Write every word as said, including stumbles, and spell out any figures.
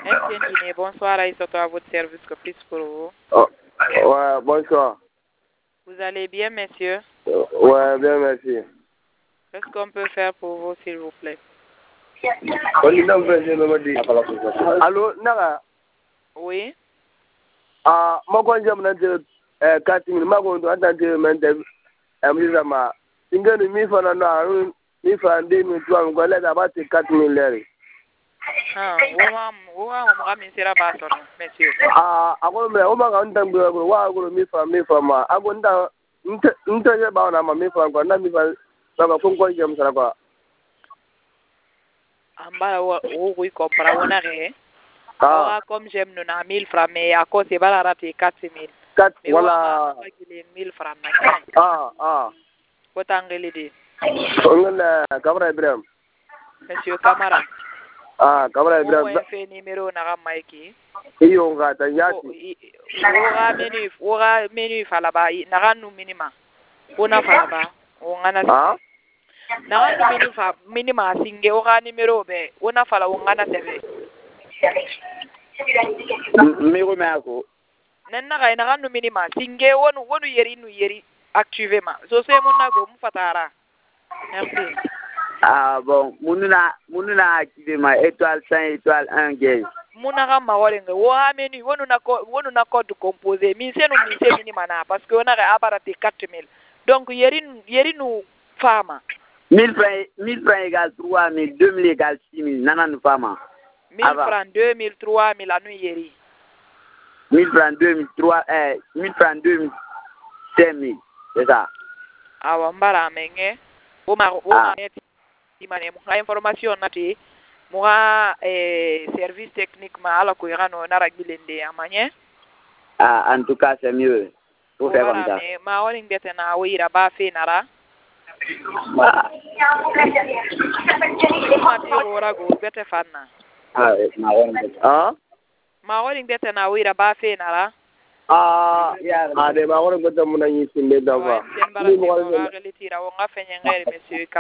Merci ingénieur. Bonsoir Aïssatou, à votre service, que puis pour vous. Oh, ouais, bonsoir. Vous allez bien, messieurs? Ouais, bien, merci. Qu'est-ce qu'on peut faire pour vous, s'il vous plaît? Allô, Naga? Oui? Ah, moi, quand j'ai mon quatre mille, ma compte, attends, je m'entends, je m'entends, je mi fana na mi fa deux mille trois ngo la da ba te quatre mille lere. Ah, wo ma wo ma mo min sera ba so monsieur. Ah, ako me o ma ga ndan gbe go wa go mi fa mi fa ma ago nda nte nte je ba na ma mi fa ko na mi fa ba ba fun ko jem sara ko. Amba wo wo ko para wona re. Ah, comme j'aime nous na mille francs mais à cause c'est pas la rate quatre mille. quatre voilà. mille francs na. Ah, ah. Ko tangeli de. Ngala Kamara Ibrahim. Monsieur Kamara. Ah, Kamara Ibrahim. Wo fe numéro na ga maiki. Iyo nga ta yati. Wo ga menu wo ga menu fala ba na ga nu minima. Wo na fala ba. Wo ngana. Ah. Na ga nu minu fa minima singe wo ga numéro be. Wo na fala wo ngana tebe. Miro mako. Nan na ga na ga nu minima singe wonu wonu yeri nu yeri activement. So c'est mon nago mu fatara. Merci. Ah bon, mununa mununa activement étoile cinq étoile un gay. Munaka mawarenga wo ameni wonu na ko wonu na code composé min senu min se minima na parce que on a apparate quatre mille. Donc yeri yeri nu fama. mille francs mille francs égale trois mille, deux mille égale six mille, nana nu fama. mille francs deux mille, trois mille anu yeri. mille francs deux mille, trois eh mille francs deux mille, cinq mille. C'est ça. Awa mbara menge o ma o ma imane mo information nati mo eh service technique ma ala ko yano na ragilende amanye. Ah, en tout cas c'est mieux. Faut faire comme ça. Ma woni ngete na wira ba fe nara. Ah. Ma ti ora go bete fanna. Ah, ma woni. Ah? Ma woni ngete na wira ba fe nara. Ah, ah, de ma woni ngete mo na yi sinde da ba. Ni mo ga relitira wo nga fenye ngere monsieur